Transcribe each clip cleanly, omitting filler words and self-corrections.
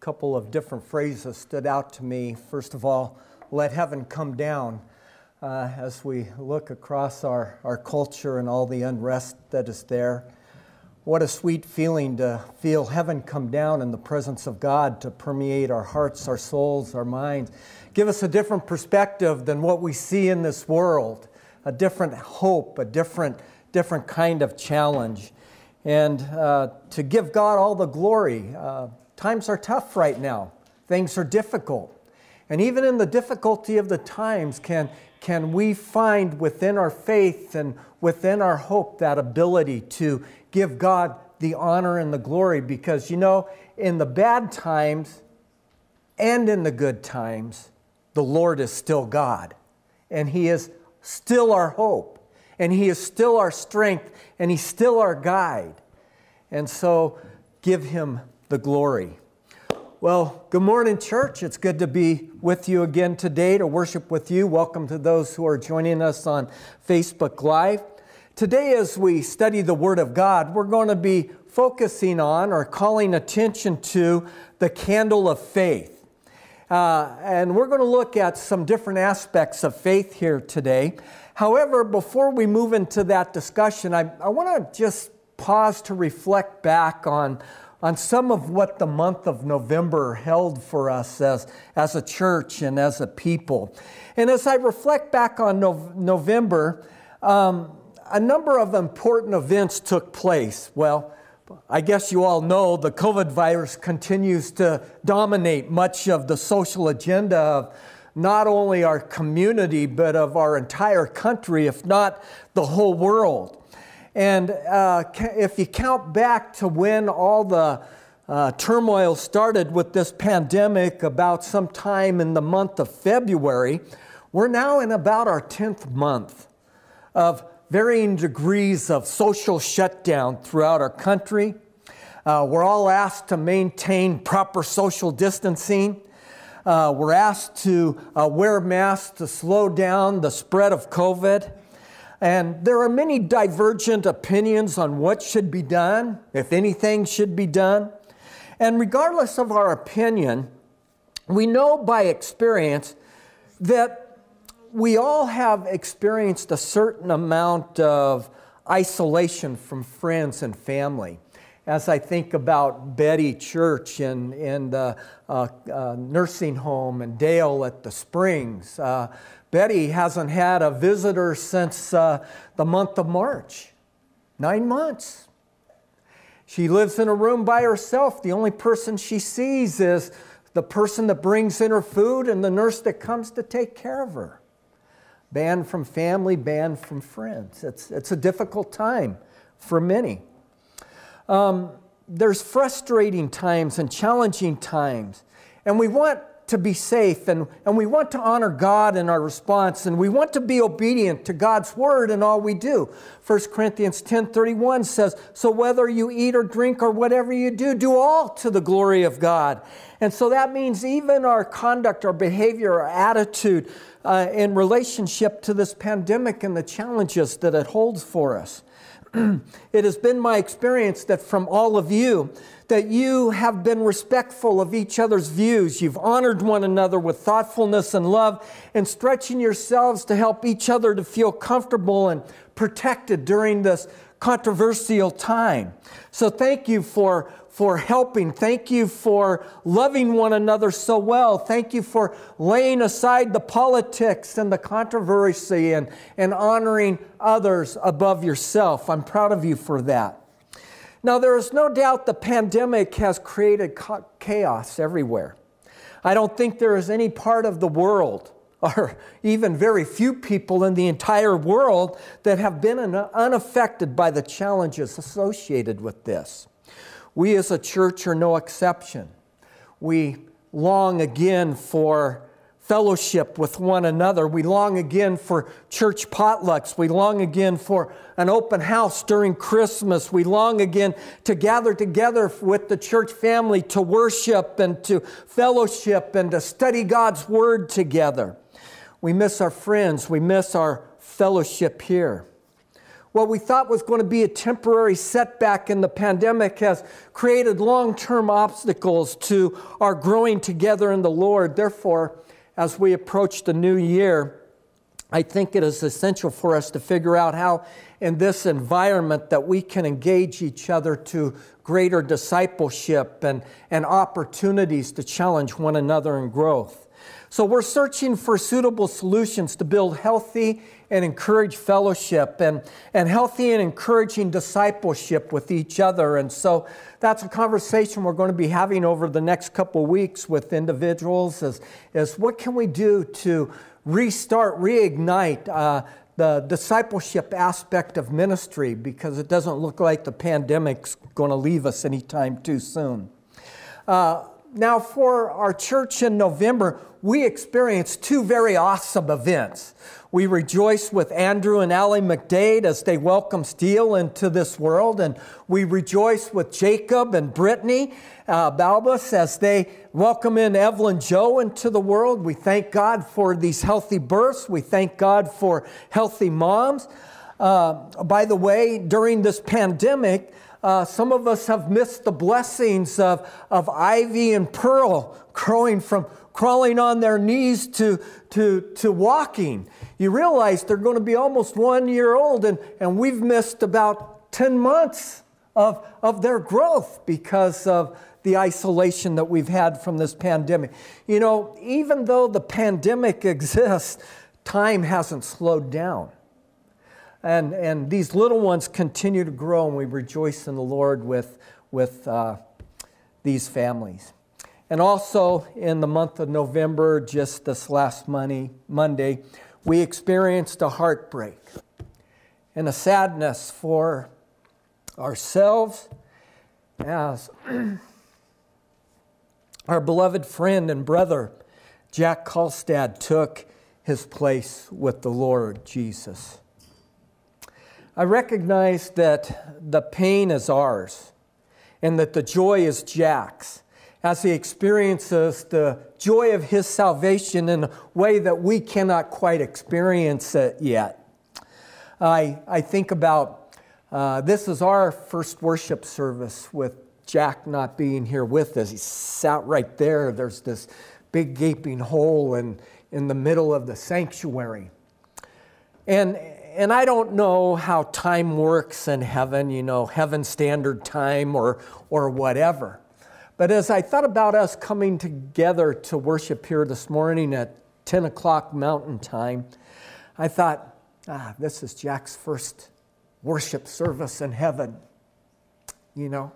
couple of different phrases stood out to me. First of all, let heaven come down. As we look across our culture and all the unrest that is there, what a sweet feeling to feel heaven come down in the presence of God to permeate our hearts, our souls, our minds. Give us a different perspective than what we see in this world, a different hope, a different kind of challenge. And to give God all the glory. Times are tough right now. Things are difficult. And even in the difficulty of the times, can we find within our faith and within our hope that ability to give God the honor and the glory? Because, you know, in the bad times and in the good times, the Lord is still God. And He is still our hope. And He is still our strength. And He's still our guide. And so, give Him the glory. Well, good morning, church. It's good to be with you again today to worship with you. Welcome to those who are joining us on Facebook Live. Today, as we study the Word of God, we're going to be focusing on or calling attention to the candle of faith. And we're going to look at some different aspects of faith here today. However, before we move into that discussion, I want to just pause to reflect back on some of what the month of November held for us as a church and as a people. And as I reflect back on November, a number of important events took place. Well, I guess you all know the COVID virus continues to dominate much of the social agenda of not only our community, but of our entire country, if not the whole world. And if you count back to when all the turmoil started with this pandemic about sometime in the month of February, we're now in about our 10th month of varying degrees of social shutdown throughout our country. We're all asked to maintain proper social distancing. We're asked to wear masks to slow down the spread of COVID. And there are many divergent opinions on what should be done, if anything should be done. And regardless of our opinion, we know by experience that we all have experienced a certain amount of isolation from friends and family. As I think about Betty Church in the nursing home and Dale at the Springs, Betty hasn't had a visitor since the month of March. 9 months. She lives in a room by herself. The only person she sees is the person that brings in her food and the nurse that comes to take care of her. Banned from family, banned from friends. It's a difficult time for many. There's frustrating times and challenging times. And we want to be safe, and we want to honor God in our response, and we want to be obedient to God's word in all we do. 1 Corinthians 10:31 says, so whether you eat or drink or whatever you do, do all to the glory of God. And so that means even our conduct, our behavior, our attitude in relationship to this pandemic and the challenges that it holds for us. It has been my experience that from all of you, that you have been respectful of each other's views. You've honored one another with thoughtfulness and love and stretching yourselves to help each other to feel comfortable and protected during this controversial time. So thank you for helping. Thank you for loving one another so well. Thank you for laying aside the politics and the controversy and honoring others above yourself. I'm proud of you for that. Now, there is no doubt the pandemic has created chaos everywhere. I don't think there is any part of the world, or even very few people in the entire world, that have been unaffected by the challenges associated with this. We as a church are no exception. We long again for fellowship with one another. We long again for church potlucks. We long again for an open house during Christmas. We long again to gather together with the church family to worship and to fellowship and to study God's Word together. We miss our friends. We miss our fellowship here. what we thought was going to be a temporary setback in the pandemic has created long-term obstacles to our growing together in the Lord. Therefore, as we approach the new year, I think it is essential for us to figure out how in this environment that we can engage each other to greater discipleship and opportunities to challenge one another in growth. So we're searching for suitable solutions to build healthy and encourage fellowship and healthy and encouraging discipleship with each other. And so that's a conversation we're going to be having over the next couple of weeks with individuals is what can we do to reignite the discipleship aspect of ministry, because it doesn't look like the pandemic's going to leave us anytime too soon. Now, for our church in November, we experienced two very awesome events. We rejoiced with Andrew and Allie McDade as they welcomed Steele into this world, and we rejoiced with Jacob and Brittany Balbus as they welcome in Evelyn Joe into the world. We thank God for these healthy births. We thank God for healthy moms. By the way, during this pandemic, some of us have missed the blessings of Ivy and Pearl crawling on their knees to walking. You realize they're going to be almost 1 year old, and we've missed about 10 months of their growth because of the isolation that we've had from this pandemic. You know, even though the pandemic exists, time hasn't slowed down. And these little ones continue to grow, and we rejoice in the Lord with these families. And also in the month of November, just this last Monday, we experienced a heartbreak and a sadness for ourselves as our beloved friend and brother, Jack Kalstad, took his place with the Lord Jesus. I recognize that the pain is ours and that the joy is Jack's as he experiences the joy of his salvation in a way that we cannot quite experience it yet. I think about this is our first worship service with Jack not being here with us. He sat right there. There's this big gaping hole in the middle of the sanctuary. And I don't know how time works in heaven, you know, heaven standard time or whatever. But as I thought about us coming together to worship here this morning at 10 o'clock Mountain Time, I thought, this is Jack's first worship service in heaven, you know,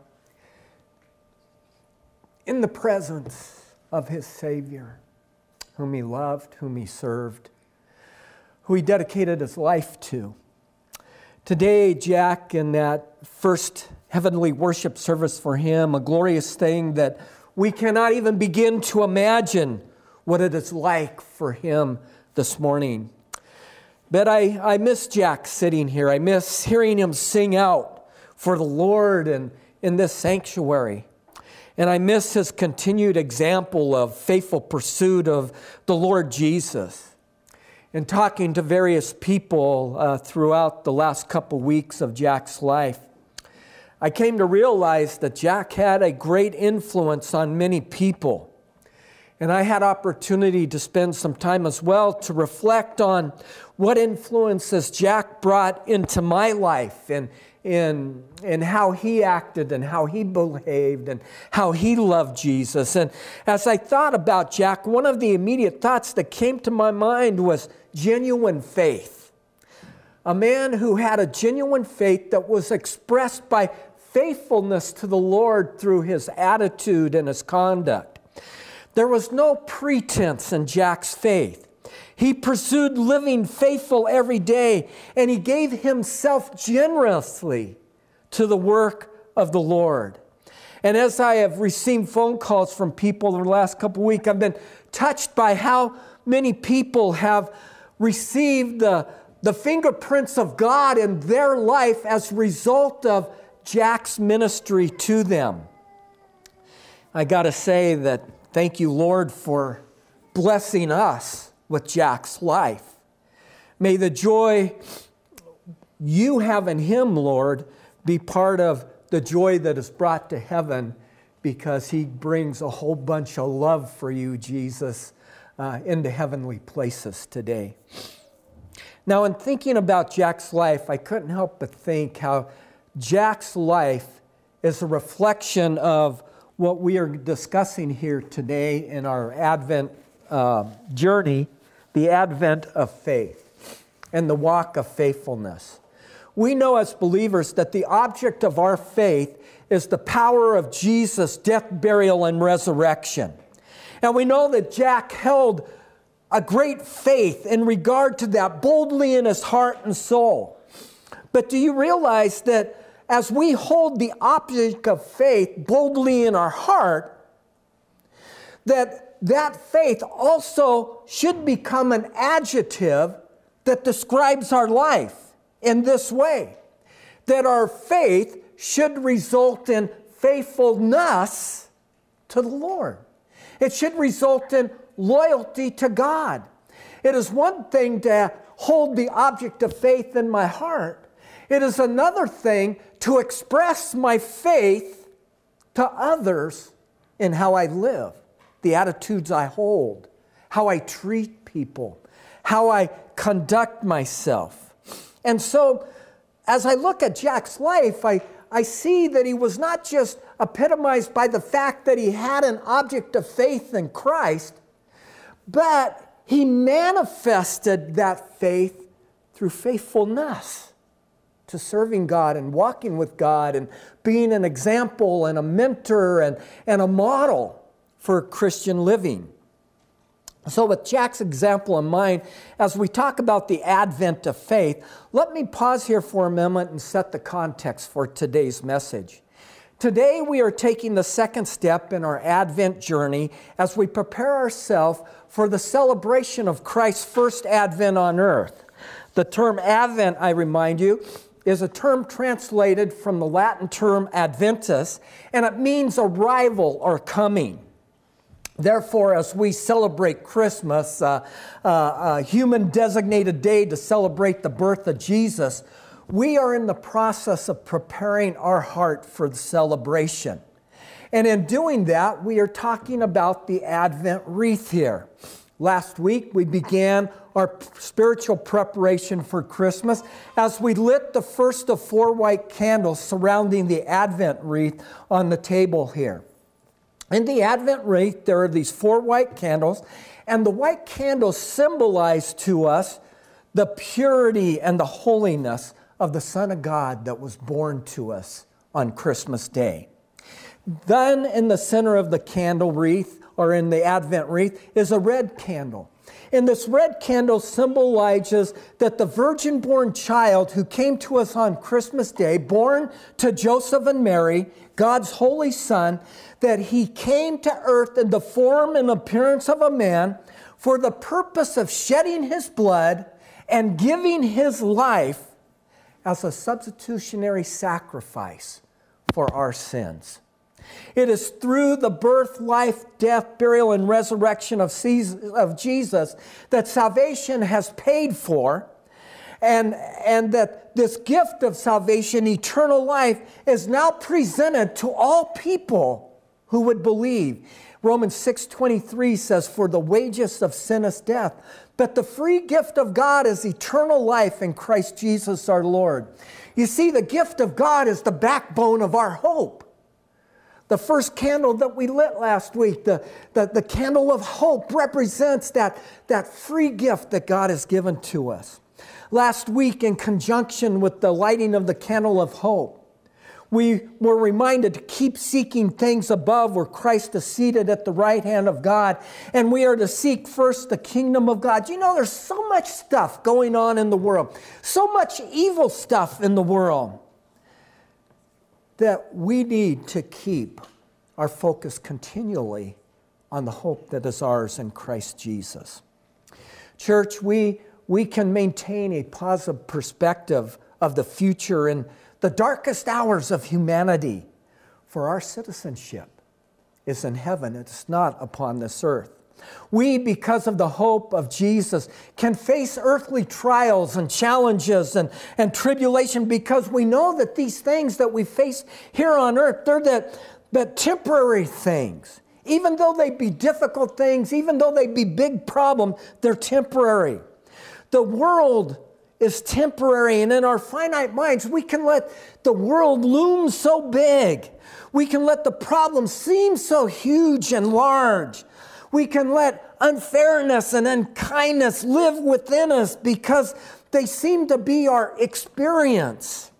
in the presence of his Savior, whom he loved, whom he served, who he dedicated his life to. Today, Jack, in that first heavenly worship service for him, a glorious thing that we cannot even begin to imagine what it is like for him this morning. But I miss Jack sitting here. I miss hearing him sing out for the Lord and in this sanctuary. And I miss his continued example of faithful pursuit of the Lord Jesus. In talking to various people throughout the last couple weeks of Jack's life, I came to realize that Jack had a great influence on many people. And I had opportunity to spend some time as well to reflect on what influences Jack brought into my life and in how he acted and how he behaved and how he loved Jesus. And as I thought about Jack, one of the immediate thoughts that came to my mind was genuine faith. A man who had a genuine faith that was expressed by faithfulness to the Lord through his attitude and his conduct. There was no pretense in Jack's faith. He pursued living faithful every day, and he gave himself generously to the work of the Lord. And as I have received phone calls from people in the last couple of weeks, I've been touched by how many people have received the fingerprints of God in their life as a result of Jack's ministry to them. I got to say that thank you, Lord, for blessing us with Jack's life. May the joy you having him, Lord, be part of the joy that is brought to heaven because he brings a whole bunch of love for you, Jesus, into heavenly places today. Now, in thinking about Jack's life, I couldn't help but think how Jack's life is a reflection of what we are discussing here today in our Advent journey, the advent of faith and the walk of faithfulness. We know as believers that the object of our faith is the power of Jesus' death, burial, and resurrection. And we know that Jack held a great faith in regard to that boldly in his heart and soul. But do you realize that as we hold the object of faith boldly in our heart, that faith also should become an adjective that describes our life in this way, that our faith should result in faithfulness to the Lord. It should result in loyalty to God. It is one thing to hold the object of faith in my heart. It is another thing to express my faith to others in how I live, the attitudes I hold, how I treat people, how I conduct myself. And so, as I look at Jack's life, I see that he was not just epitomized by the fact that he had an object of faith in Christ, but he manifested that faith through faithfulness to serving God and walking with God and being an example and a mentor and a model for Christian living. So with Jack's example in mind, as we talk about the advent of faith, let me pause here for a moment and set the context for today's message. Today we are taking the second step in our Advent journey as we prepare ourselves for the celebration of Christ's first advent on earth. The term Advent, I remind you, is a term translated from the Latin term adventus, and it means arrival or coming. Therefore, as we celebrate Christmas, a human designated day to celebrate the birth of Jesus, we are in the process of preparing our heart for the celebration. And in doing that, we are talking about the Advent wreath here. Last week, we began our spiritual preparation for Christmas as we lit the first of 4 white candles surrounding the Advent wreath on the table here. In the Advent wreath, there are these 4 white candles, and the white candles symbolize to us the purity and the holiness of the Son of God that was born to us on Christmas Day. Then in the center of the candle wreath, or in the Advent wreath, is a red candle. And this red candle symbolizes that the virgin-born child who came to us on Christmas Day, born to Joseph and Mary, God's holy Son, that he came to earth in the form and appearance of a man for the purpose of shedding his blood and giving his life as a substitutionary sacrifice for our sins. It is through the birth, life, death, burial, and resurrection of Jesus that salvation has paid for, and that this gift of salvation, eternal life, is now presented to all people who would believe. Romans 6:23 says, "For the wages of sin is death, but the free gift of God is eternal life in Christ Jesus our Lord." You see, the gift of God is the backbone of our hope. The first candle that we lit last week, the candle of hope, represents that free gift that God has given to us. Last week, in conjunction with the lighting of the candle of hope, we were reminded to keep seeking things above where Christ is seated at the right hand of God. And we are to seek first the kingdom of God. You know, there's so much stuff going on in the world, so much evil stuff in the world, that we need to keep our focus continually on the hope that is ours in Christ Jesus. Church, we can maintain a positive perspective of the future in the darkest hours of humanity, for our citizenship is in heaven. It's not upon this earth. We, because of the hope of Jesus, can face earthly trials and challenges and tribulation because we know that these things that we face here on earth, they're the temporary things. Even though they be difficult things, even though they be big problems, they're temporary. The world is temporary, and in our finite minds, we can let the world loom so big. We can let the problems seem so huge and large. We can let unfairness and unkindness live within us because they seem to be our experience.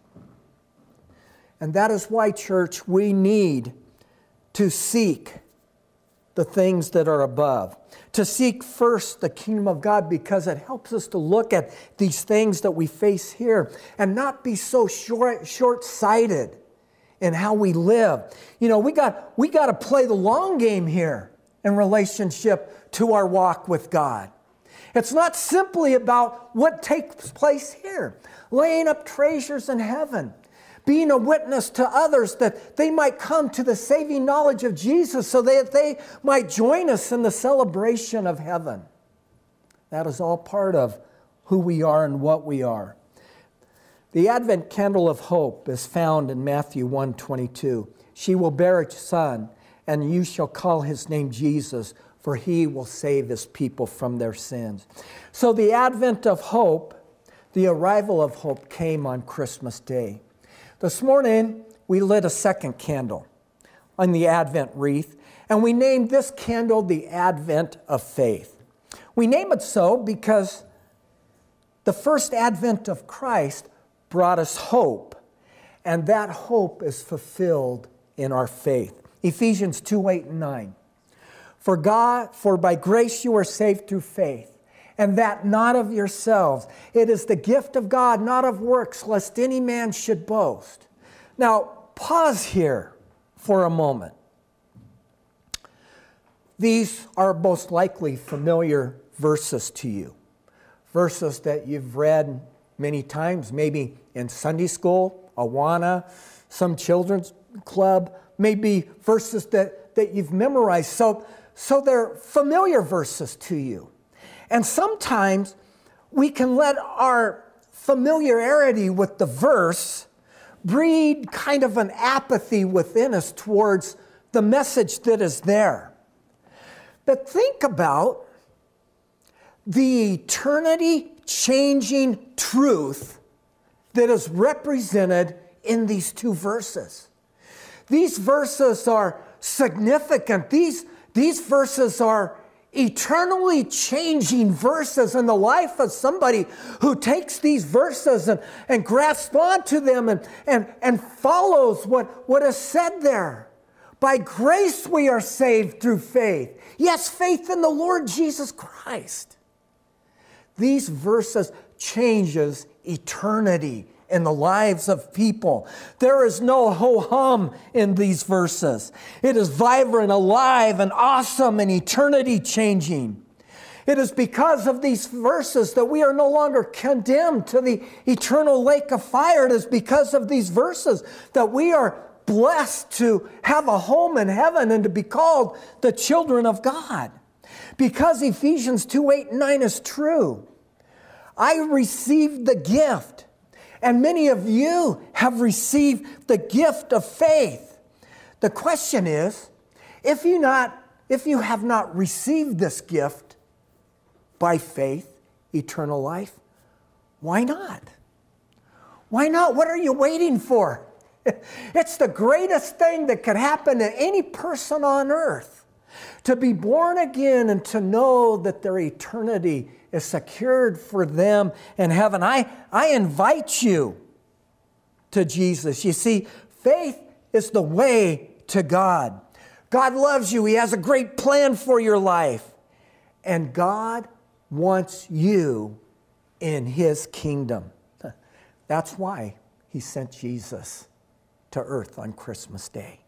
And that is why, church, we need to seek the things that are above. To seek first the kingdom of God because it helps us to look at these things that we face here and not be so short-sighted in how we live. You know, we got to play the long game here in relationship to our walk with God. It's not simply about what takes place here, laying up treasures in heaven, being a witness to others that they might come to the saving knowledge of Jesus so that they might join us in the celebration of heaven. That is all part of who we are and what we are. The Advent candle of hope is found in Matthew 1:22. She will bear a son, and you shall call his name Jesus, for he will save his people from their sins. So the advent of hope, the arrival of hope, came on Christmas Day. This morning, we lit a second candle on the Advent wreath, and we named this candle the Advent of Faith. We name it so because the first advent of Christ brought us hope, and that hope is fulfilled in our faith. Ephesians 2:8-9. For by grace you are saved through faith, and that not of yourselves. It is the gift of God, not of works, lest any man should boast. Now, pause here for a moment. These are most likely familiar verses to you. Verses that you've read many times, maybe in Sunday school, Awana, some children's club, maybe verses that you've memorized. So they're familiar verses to you. And sometimes we can let our familiarity with the verse breed kind of an apathy within us towards the message that is there. But think about the eternity-changing truth that is represented in these two verses. These verses are significant. These verses are eternally changing verses in the life of somebody who takes these verses and grasps onto them and follows what is said there. By grace we are saved through faith. Yes, faith in the Lord Jesus Christ. These verses changes eternity in the lives of people. There is no ho-hum in these verses. It is vibrant, alive, and awesome and eternity-changing. It is because of these verses that we are no longer condemned to the eternal lake of fire. It is because of these verses that we are blessed to have a home in heaven and to be called the children of God. Because Ephesians 2:8-9 is true. I received the gift. And many of you have received the gift of faith. The question is, if you have not received this gift by faith, eternal life, why not? Why not? What are you waiting for? It's the greatest thing that could happen to any person on earth, to be born again and to know that their eternity is secured for them in heaven. I invite you to Jesus. You see, faith is the way to God. God loves you. He has a great plan for your life. And God wants you in His kingdom. That's why He sent Jesus to earth on Christmas Day.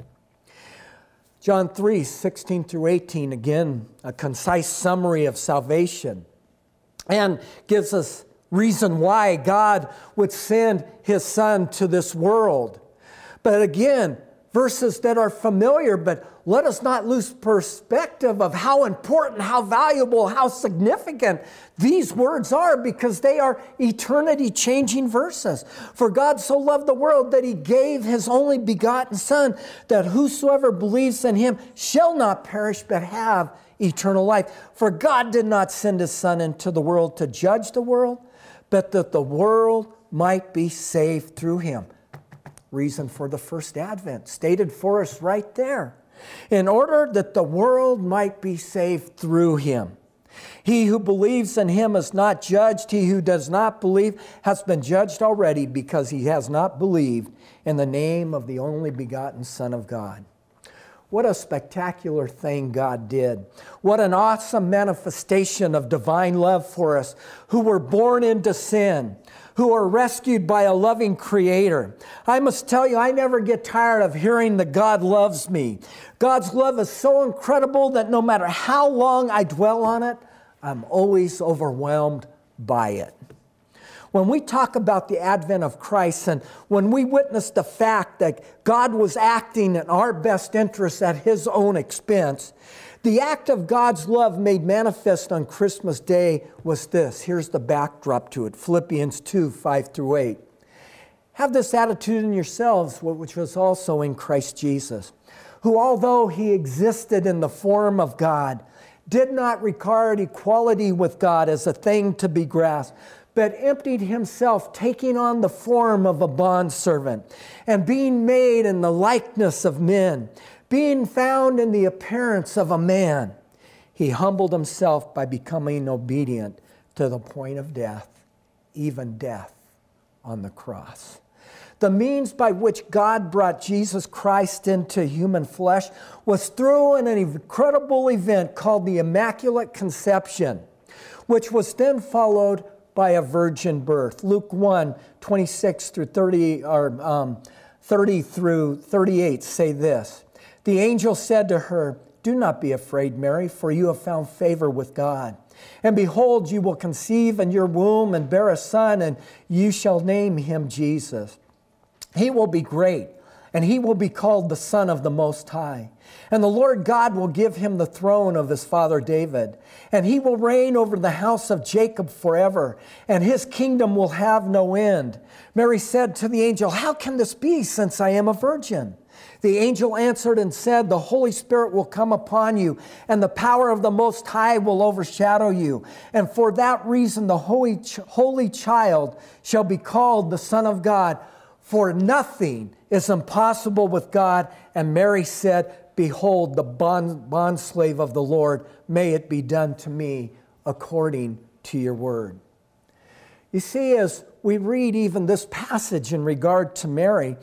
John 3:16-18, again, a concise summary of salvation, and gives us reason why God would send His Son to this world. But again, verses that are familiar, but let us not lose perspective of how important, how valuable, how significant these words are, because they are eternity-changing verses. For God so loved the world that he gave his only begotten Son, that whosoever believes in him shall not perish but have eternal life. For God did not send his Son into the world to judge the world, but that the world might be saved through him. Reason for the first advent, stated for us right there. In order that the world might be saved through him. He who believes in him is not judged. He who does not believe has been judged already, because he has not believed in the name of the only begotten Son of God. What a spectacular thing God did. What an awesome manifestation of divine love for us, who were born into sin, who are rescued by a loving Creator. I must tell you, I never get tired of hearing that God loves me. God's love is so incredible that no matter how long I dwell on it, I'm always overwhelmed by it. When we talk about the advent of Christ, and when we witness the fact that God was acting in our best interest at his own expense, the act of God's love made manifest on Christmas Day was this. Here's the backdrop to it. Philippians 2, 5 through 8. Have this attitude in yourselves, which was also in Christ Jesus, who, although he existed in the form of God, did not regard equality with God as a thing to be grasped, but emptied himself, taking on the form of a bondservant, and being made in the likeness of men, being found in the appearance of a man, he humbled himself by becoming obedient to the point of death, even death on the cross. The means by which God brought Jesus Christ into human flesh was through an incredible event called the Immaculate Conception, which was then followed by a virgin birth. Luke 1, 26 through 30, or 30 through 38 say this. The angel said to her, "Do not be afraid, Mary, for you have found favor with God. And behold, you will conceive in your womb and bear a son, and you shall name him Jesus. He will be great, and he will be called the Son of the Most High. And the Lord God will give him the throne of his father David, and he will reign over the house of Jacob forever, and his kingdom will have no end." Mary said to the angel, "How can this be, since I am a virgin?" The angel answered and said, "The Holy Spirit will come upon you, and the power of the Most High will overshadow you. And for that reason, the holy child shall be called the Son of God. For nothing is impossible with God." And Mary said, "Behold, the bondslave of the Lord, may it be done to me according to your word." You see, as we read even this passage in regard to Mary,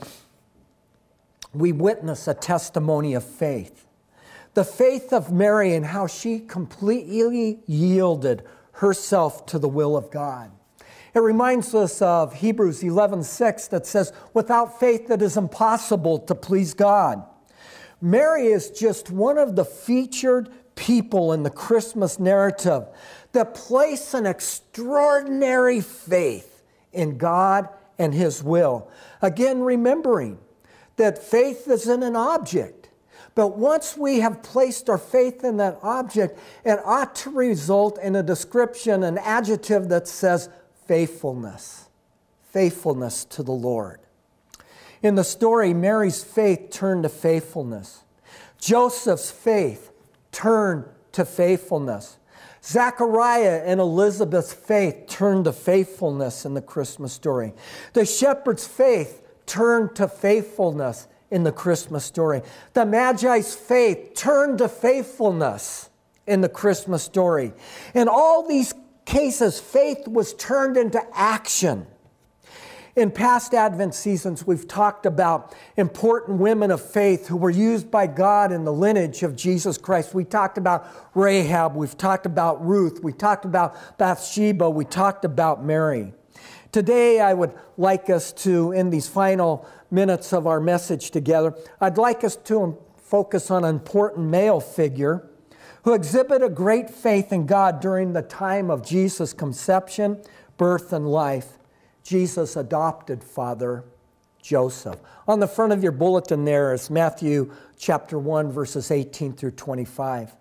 we witness a testimony of faith. The faith of Mary and how she completely yielded herself to the will of God. It reminds us of Hebrews 11:6 that says, "Without faith it is impossible to please God." Mary is just one of the featured people in the Christmas narrative that place an extraordinary faith in God and his will. Again, remembering that faith isn't an object, but once we have placed our faith in that object, it ought to result in a description, an adjective that says faithfulness. Faithfulness to the Lord. In the story, Mary's faith turned to faithfulness. Joseph's faith turned to faithfulness. Zechariah and Elizabeth's faith turned to faithfulness in the Christmas story. The shepherd's faith turned to faithfulness in the Christmas story. The Magi's faith turned to faithfulness in the Christmas story. In all these cases, faith was turned into action. In past Advent seasons, we've talked about important women of faith who were used by God in the lineage of Jesus Christ. We talked about Rahab, we've talked about Ruth, we talked about Bathsheba, we talked about Mary. Today, I would like us to, in these final minutes of our message together, I'd like us to focus on an important male figure who exhibited great faith in God during the time of Jesus' conception, birth, and life. Jesus' adopted father, Joseph. On the front of your bulletin there is Matthew chapter 1, verses 18 through 25.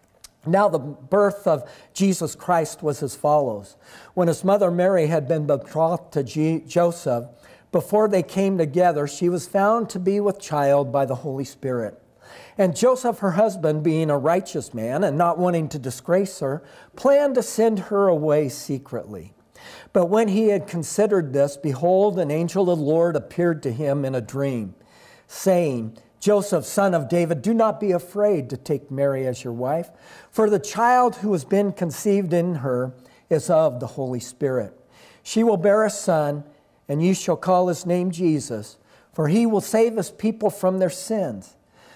Now the birth of Jesus Christ was as follows. When his mother Mary had been betrothed to Joseph, before they came together, she was found to be with child by the Holy Spirit. And Joseph, her husband, being a righteous man and not wanting to disgrace her, planned to send her away secretly. But when he had considered this, behold, an angel of the Lord appeared to him in a dream, saying, Joseph, son of David, do not be afraid to take Mary as your wife, for the child who has been conceived in her is of the Holy Spirit. She will bear a son, and you shall call his name Jesus, for he will save his people from their sins.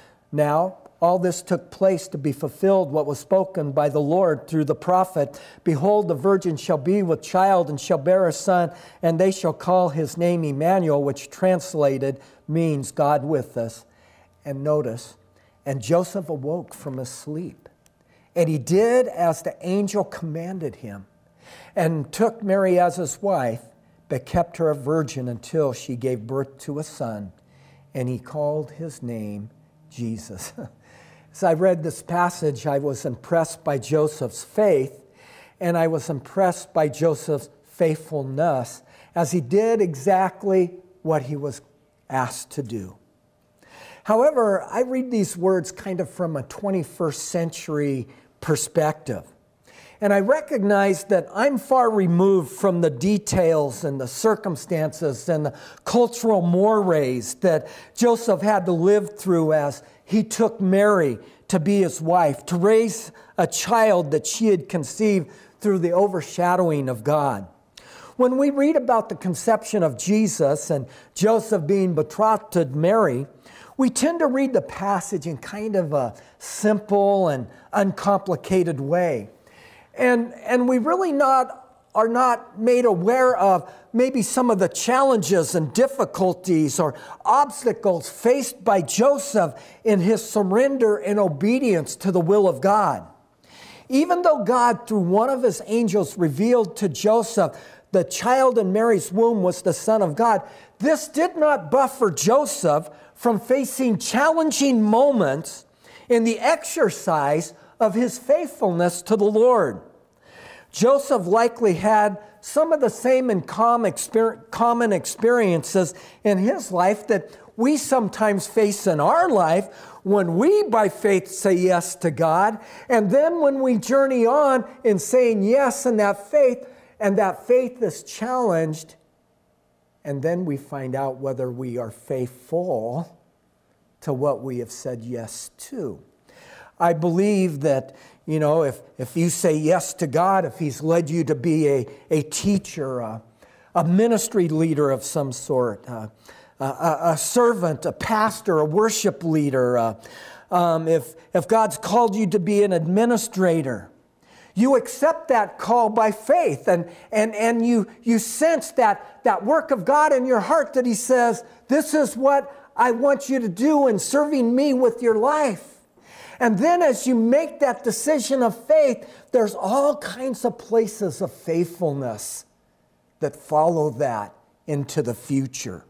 Now, all this took place to be fulfilled what was spoken by the Lord through the prophet. Behold, the virgin shall be with child and shall bear a son, and they shall call his name Emmanuel, which translated means God with us. And notice, and Joseph awoke from his sleep, and he did as the angel commanded him, and took Mary as his wife, but kept her a virgin until she gave birth to a son, and he called his name Jesus. As I read this passage, I was impressed by Joseph's faith, and I was impressed by Joseph's faithfulness as he did exactly what he was asked to do. However, I read these words kind of from a 21st century perspective. And I recognize that I'm far removed from the details and the circumstances and the cultural mores that Joseph had to live through as he took Mary to be his wife, to raise a child that she had conceived through the overshadowing of God. When we read about the conception of Jesus and Joseph being betrothed to Mary, we tend to read the passage in kind of a simple and uncomplicated way. And we really are not made aware of maybe some of the challenges and difficulties or obstacles faced by Joseph in his surrender and obedience to the will of God. Even though God, through one of his angels, revealed to Joseph the child in Mary's womb was the Son of God, this did not buffer Joseph from facing challenging moments in the exercise of his faithfulness to the Lord. Joseph likely had some of the same and common experiences in his life that we sometimes face in our life when we, by faith, say yes to God, and then when we journey on in saying yes in that faith, and that faith is challenged, and then we find out whether we are faithful to what we have said yes to. I believe that, if you say yes to God, if he's led you to be a teacher, a ministry leader of some sort, a servant, a pastor, a worship leader, if God's called you to be an administrator, you accept that call by faith, and you sense that work of God in your heart that he says, this is what I want you to do in serving me with your life. And then as you make that decision of faith, there's all kinds of places of faithfulness that follow that into the future.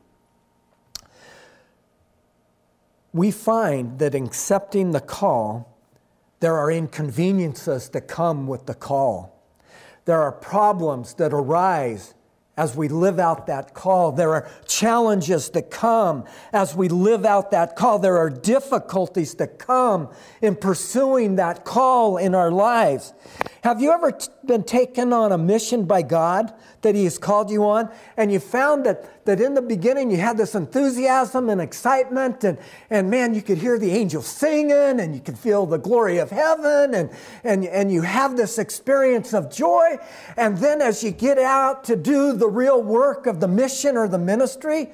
We find that in accepting the call, there are inconveniences that come with the call. There are problems that arise as we live out that call. There are challenges that come as we live out that call. There are difficulties that come in pursuing that call in our lives. Have you ever been taken on a mission by God that he has called you on, and you found that in the beginning you had this enthusiasm and excitement, and man, you could hear the angels singing, and you could feel the glory of heaven, and you have this experience of joy, and then as you get out to do the real work of the mission or the ministry,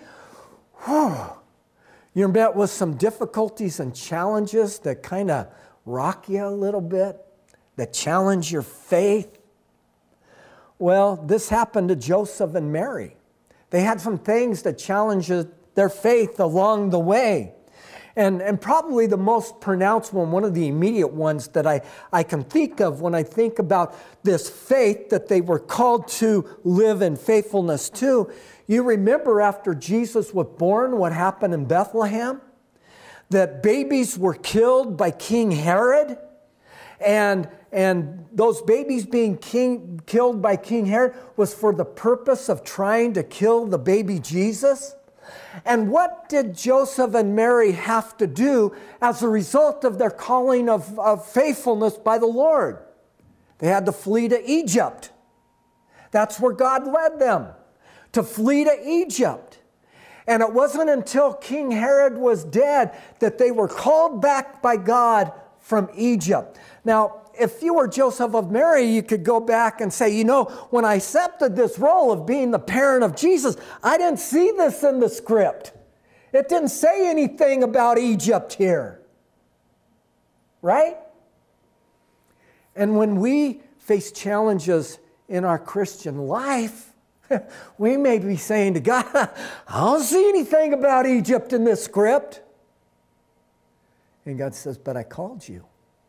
you're met with some difficulties and challenges that kind of rock you a little bit, that challenge your faith. Well, this happened to Joseph and Mary. They had some things that challenged their faith along the way. And probably the most pronounced one of the immediate ones that I can think of when I think about this faith that they were called to live in faithfulness to, You remember after Jesus was born, what happened in Bethlehem? That babies were killed by King Herod. And those babies being killed by King Herod was for the purpose of trying to kill the baby Jesus. And what did Joseph and Mary have to do as a result of their calling of faithfulness by the Lord? They had to flee to Egypt. That's where God led them, to flee to Egypt. And it wasn't until King Herod was dead that they were called back by God from Egypt. Now, if you were Joseph of Mary, you could go back and say, you know, when I accepted this role of being the parent of Jesus, I didn't see this in the script. It didn't say anything about Egypt here. Right? And when we face challenges in our Christian life, we may be saying to God, I don't see anything about Egypt in this script. And God says, but I called you.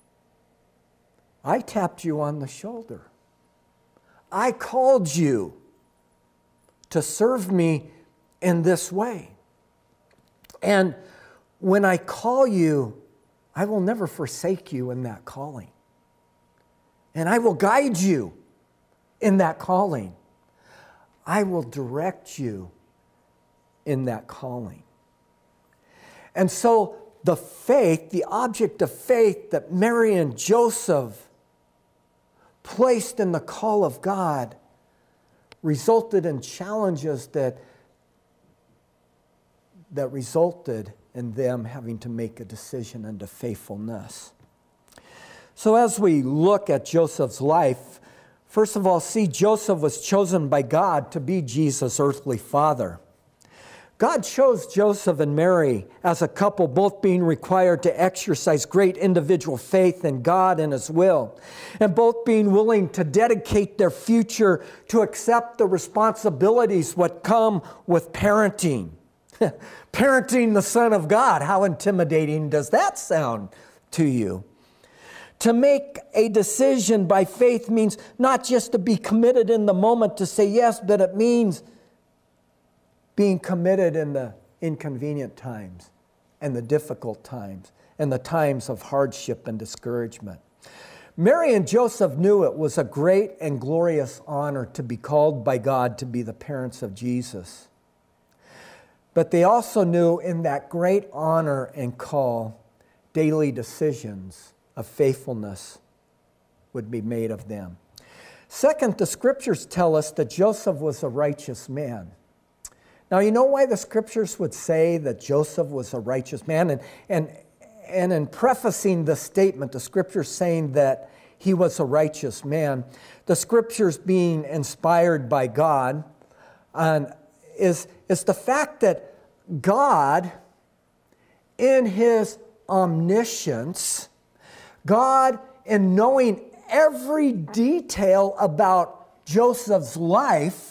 I tapped you on the shoulder. I called you to serve me in this way. And when I call you, I will never forsake you in that calling. And I will guide you in that calling. I will direct you in that calling. And so the faith, the object of faith that Mary and Joseph placed in the call of God resulted in challenges that resulted in them having to make a decision into faithfulness. So as we look at Joseph's life, first of all, see Joseph was chosen by God to be Jesus' earthly father. God chose Joseph and Mary as a couple, both being required to exercise great individual faith in God and His will, and both being willing to dedicate their future to accept the responsibilities what come with parenting. Parenting the Son of God, how intimidating does that sound to you? To make a decision by faith means not just to be committed in the moment to say yes, but it means being committed in the inconvenient times and the difficult times and the times of hardship and discouragement. Mary and Joseph knew it was a great and glorious honor to be called by God to be the parents of Jesus. But they also knew in that great honor and call, daily decisions of faithfulness would be made of them. Second, the scriptures tell us that Joseph was a righteous man. Now, you know why the scriptures would say that Joseph was a righteous man? And in prefacing the statement, the scriptures saying that he was a righteous man, the scriptures being inspired by God, is the fact that God, in His omniscience, God, in knowing every detail about Joseph's life,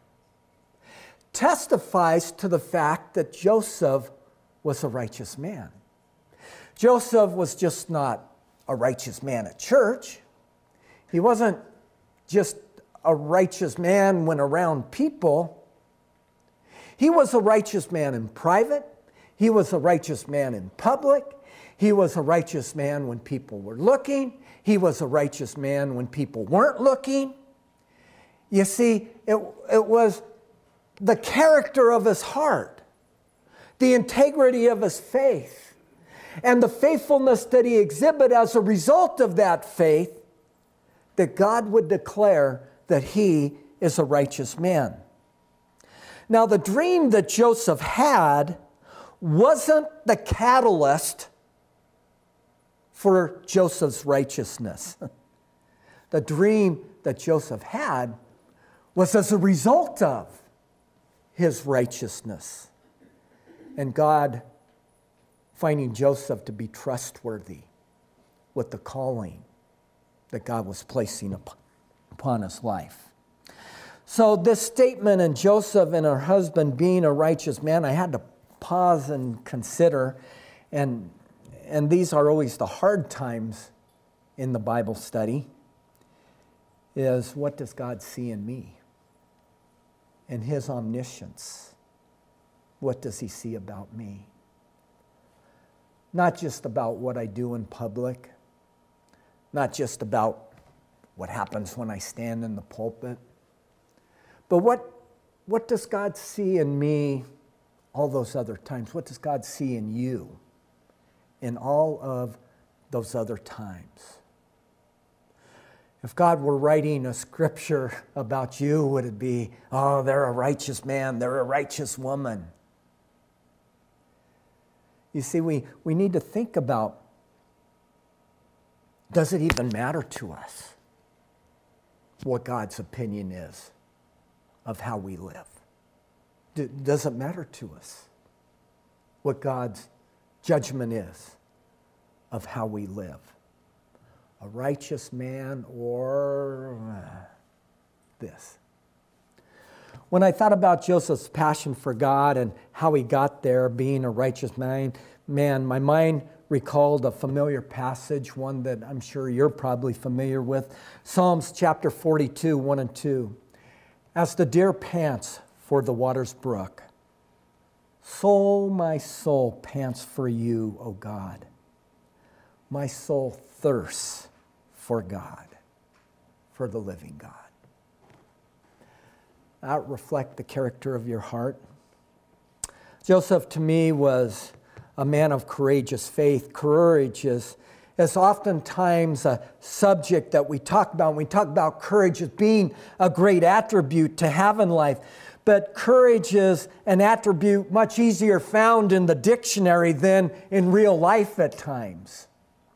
testifies to the fact that Joseph was a righteous man. Joseph was just not a righteous man at church. He wasn't just a righteous man when around people. He was a righteous man in private. He was a righteous man in public. He was a righteous man when people were looking. He was a righteous man when people weren't looking. You see, it was the character of his heart, the integrity of his faith, and the faithfulness that he exhibited as a result of that faith, that God would declare that he is a righteous man. Now, the dream that Joseph had wasn't the catalyst for Joseph's righteousness. The dream that Joseph had was as a result of his righteousness. And God finding Joseph to be trustworthy with the calling that God was placing upon his life. So this statement in Joseph and her husband being a righteous man, I had to pause and consider, and these are always the hard times in the Bible study, is what does God see in me? and His omniscience, what does He see about me? Not just about what I do in public, not just about what happens when I stand in the pulpit, but what does God see in me all those other times? What does God see in you in all of those other times? If God were writing a scripture about you, would it be, oh, they're a righteous man, they're a righteous woman? You see, we need to think about, does it even matter to us what God's opinion is of how we live? Does it matter to us what God's judgment is of how we live? A righteous man or this? When I thought about Joseph's passion for God and how he got there, being a righteous man, my mind recalled a familiar passage, one that I'm sure you're probably familiar with. Psalms chapter 42, 1 and 2. As the deer pants for the water's brook, so my soul pants for you, O God. My soul thirsts for God, for the living God. That reflect the character of your heart. Joseph, to me, was a man of courageous faith. Courage is oftentimes a subject that we talk about. When we talk about courage as being a great attribute to have in life. But courage is an attribute much easier found in the dictionary than in real life at times.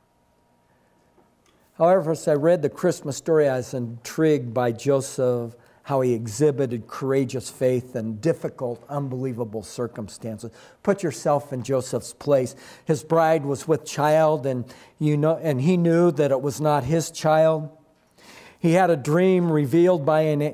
However, as I read the Christmas story, I was intrigued by Joseph, how he exhibited courageous faith in difficult, unbelievable circumstances. Put yourself in Joseph's place. His bride was with child, and he knew that it was not his child. He had a dream revealed a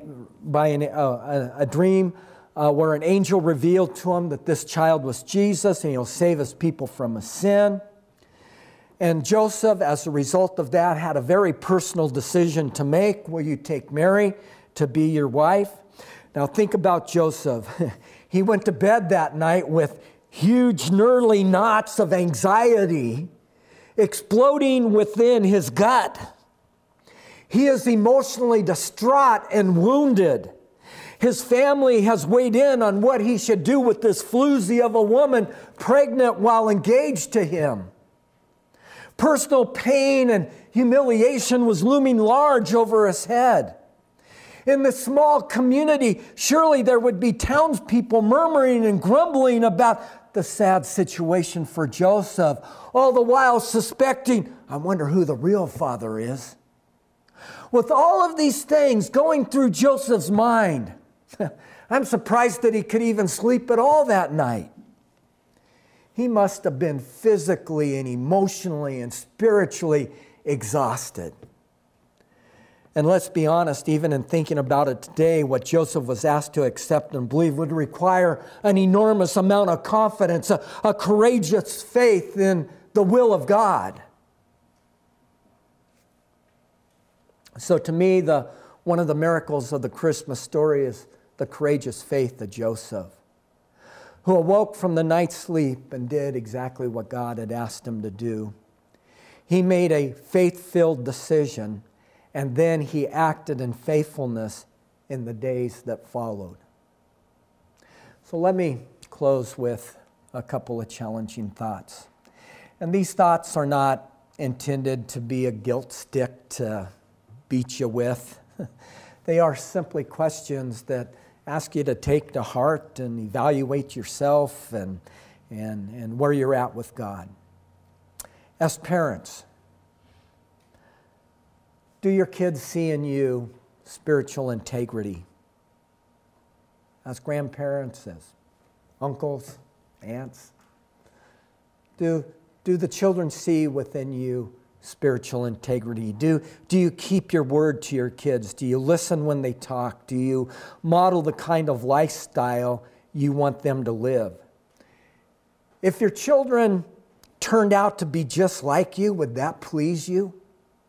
dream where an angel revealed to him that this child was Jesus, and he'll save his people from a sin. And Joseph, as a result of that, had a very personal decision to make. Will you take Mary to be your wife? Now think about Joseph. He went to bed that night with huge gnarly knots of anxiety exploding within his gut. He is emotionally distraught and wounded. His family has weighed in on what he should do with this floozy of a woman pregnant while engaged to him. Personal pain and humiliation was looming large over his head. In this small community, surely there would be townspeople murmuring and grumbling about the sad situation for Joseph, all the while suspecting, I wonder who the real father is. With all of these things going through Joseph's mind, I'm surprised that he could even sleep at all that night. He must have been physically and emotionally and spiritually exhausted. And let's be honest, even in thinking about it today, what Joseph was asked to accept and believe would require an enormous amount of confidence, a courageous faith in the will of God. So to me, one of the miracles of the Christmas story is the courageous faith of Joseph, who awoke from the night's sleep and did exactly what God had asked him to do. He made a faith-filled decision, and then he acted in faithfulness in the days that followed. So let me close with a couple of challenging thoughts. And these thoughts are not intended to be a guilt stick to beat you with. They are simply questions that ask you to take to heart and evaluate yourself and where you're at with God. As parents, do your kids see in you spiritual integrity? As grandparents, as uncles, aunts, do the children see within you spiritual integrity? Do you keep your word to your kids? Do you listen when they talk? Do you model the kind of lifestyle you want them to live? If your children turned out to be just like you, would that please you?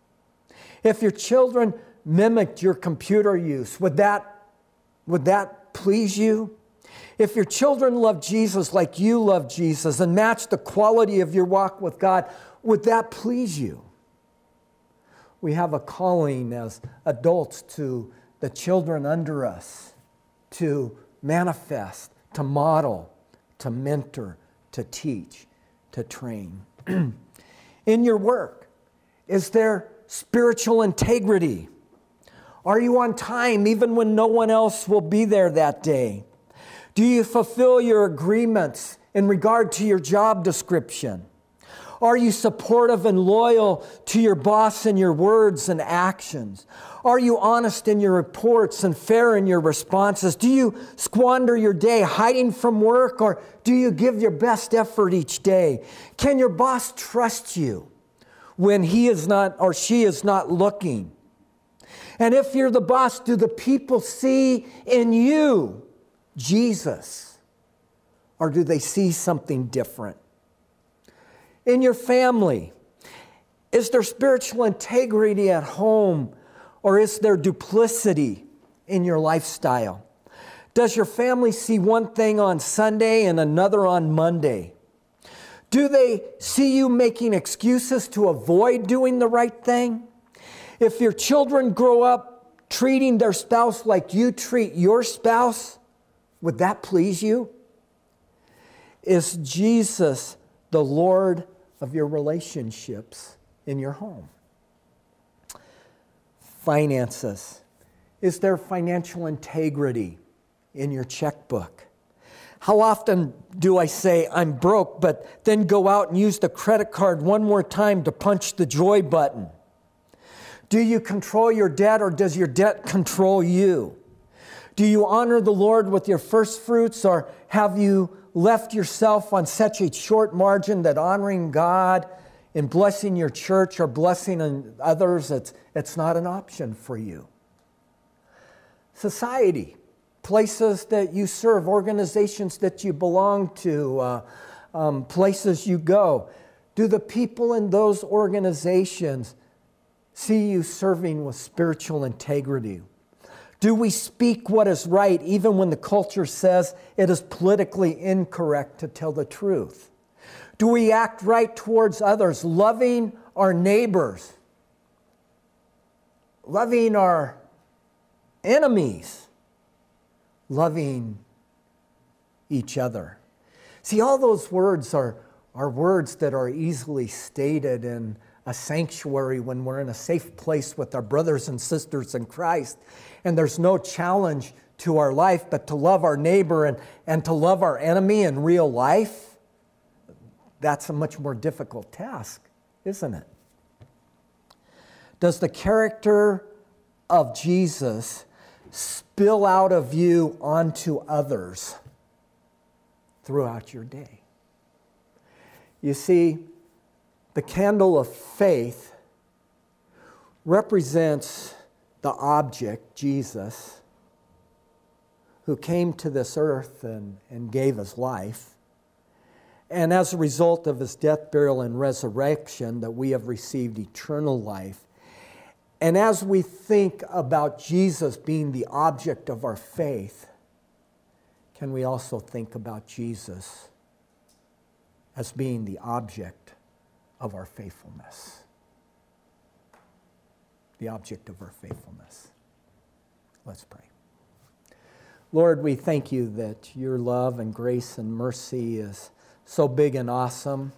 If your children mimicked your computer use, would that please you? If your children love Jesus like you love Jesus and match the quality of your walk with God, would that please you? We have a calling as adults to the children under us to manifest, to model, to mentor, to teach, to train. In your work, is there spiritual integrity? Are you on time even when no one else will be there that day? Do you fulfill your agreements in regard to your job description? Are you supportive and loyal to your boss in your words and actions? Are you honest in your reports and fair in your responses? Do you squander your day hiding from work, or do you give your best effort each day? Can your boss trust you when he is not or she is not looking? And if you're the boss, do the people see in you Jesus, or do they see something different? In your family, is there spiritual integrity at home, or is there duplicity in your lifestyle? Does your family see one thing on Sunday and another on Monday? Do they see you making excuses to avoid doing the right thing? If your children grow up treating their spouse like you treat your spouse, would that please you? Is Jesus the Lord of your relationships in your home? Finances. Is there financial integrity in your checkbook? How often do I say I'm broke, but then go out and use the credit card one more time to punch the joy button? Do you control your debt, or does your debt control you? Do you honor the Lord with your first fruits, or have you left yourself on such a short margin that honoring God and blessing your church or blessing others, it's not an option for you? Society, places that you serve, organizations that you belong to, places you go. Do the people in those organizations see you serving with spiritual integrity? Do we speak what is right even when the culture says it is politically incorrect to tell the truth? Do we act right towards others, loving our neighbors, loving our enemies, loving each other? See, all those words are words that are easily stated in a sanctuary when we're in a safe place with our brothers and sisters in Christ, and there's no challenge to our life but to love our neighbor and to love our enemy in real life. That's a much more difficult task, isn't it? Does the character of Jesus spill out of you onto others throughout your day? You see, the candle of faith represents the object, Jesus, who came to this earth and gave his life. And as a result of his death, burial, and resurrection, that we have received eternal life. And as we think about Jesus being the object of our faith, can we also think about Jesus as being the object of our faithfulness? The object of our faithfulness. Let's pray. Lord, we thank you that your love and grace and mercy is so big and awesome.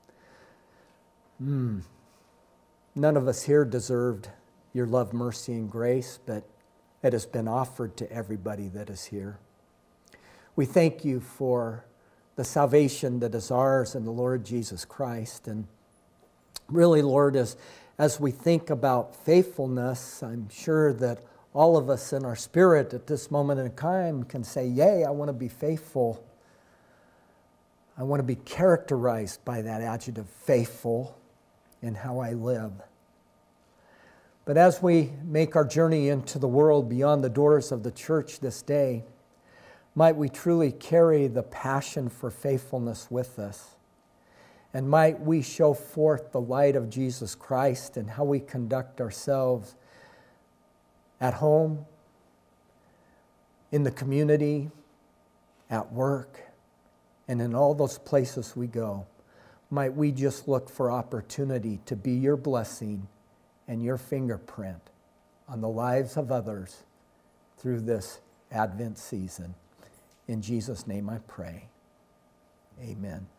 None of us here deserved your love, mercy, and grace, but it has been offered to everybody that is here. We thank you for the salvation that is ours in the Lord Jesus Christ. And really, Lord, as we think about faithfulness, I'm sure that all of us in our spirit at this moment in time can say, yay, I want to be faithful. I want to be characterized by that adjective, faithful, in how I live. But as we make our journey into the world beyond the doors of the church this day, might we truly carry the passion for faithfulness with us. And might we show forth the light of Jesus Christ in how we conduct ourselves at home, in the community, at work, and in all those places we go. Might we just look for opportunity to be your blessing and your fingerprint on the lives of others through this Advent season. In Jesus' name I pray. Amen.